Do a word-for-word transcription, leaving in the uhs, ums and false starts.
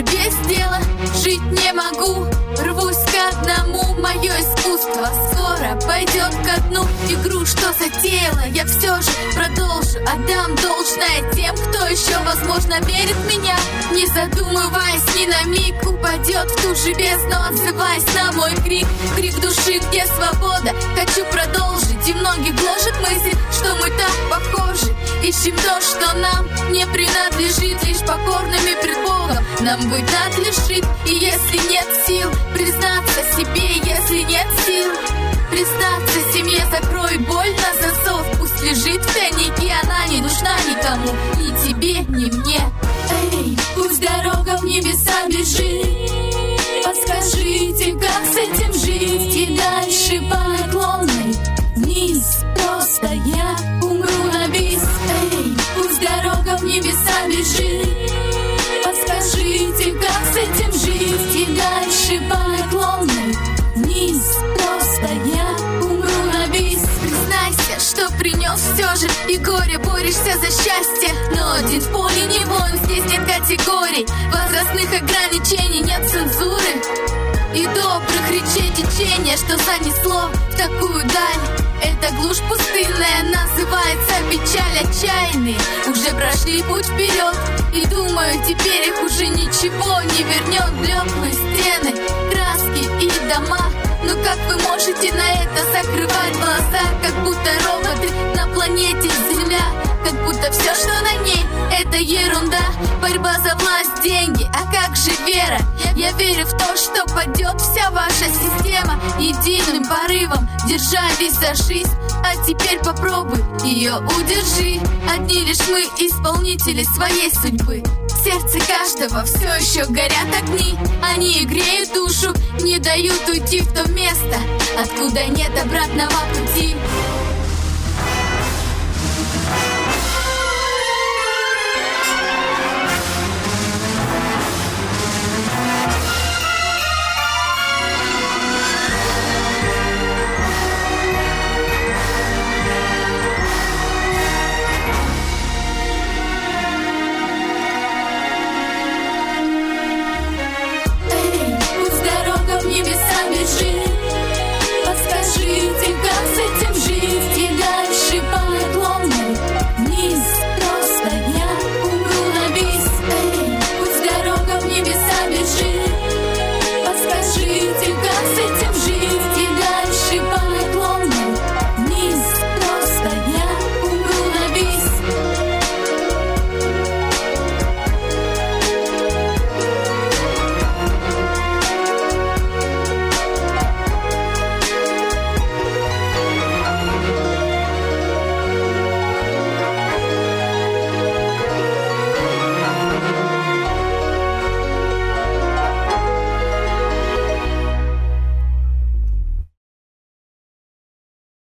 без дела, жить не могу. Рвусь к одному, мое искусство скоро пойдет ко дну. Игру, что затеяла, я все же продолжу. Отдам должное тем, кто еще, возможно, верит в меня. Не задумываясь ни на миг, упадет в ту же бездну, отзываясь на мой крик. Крик души, где свобода, хочу продолжить. И многих гложет мысль, что мы так похожи. Ищем то, что нам не принадлежит, лишь покорными пред Богом нам быть надлежит. И если нет сил признаться себе, если нет сил признаться семье, закрой боль на засов. Пусть лежит в тайнике, она не нужна никому, ни тебе, ни мне. Эй, пусть дорога в небеса бежит, подскажите, как с этим жить? И дальше по наклонной вниз, просто я умру на бис. Эй, пусть дорога в небеса бежит, подскажите, как с этим жить? И дальше по наклонной вниз, просто я умру на бис. Признайся, что принес все же и горе, борешься за счастье, но один в поле не воин. Здесь нет категорий, возрастных ограничений, нет цензуры и добрых речей течения, что занесло в такую даль. Эта глушь пустынная называется печаль. Отчаянные уже прошли путь вперед, и думаю, теперь их уже ничего не вернет. Блеклые стены, краски и дома. Ну как вы можете на это закрывать глаза? Как будто роботы на планете Земля, как будто все, что на ней, это ерунда. Борьба за власть, деньги, а как же вера? Я верю в то, что падет вся ваша система. Единым порывом держались за жизнь, а теперь попробуй ее удержи. Одни лишь мы исполнители своей судьбы. В сердце каждого все еще горят огни. Они греют душу, не дают уйти в то место, откуда нет обратного пути.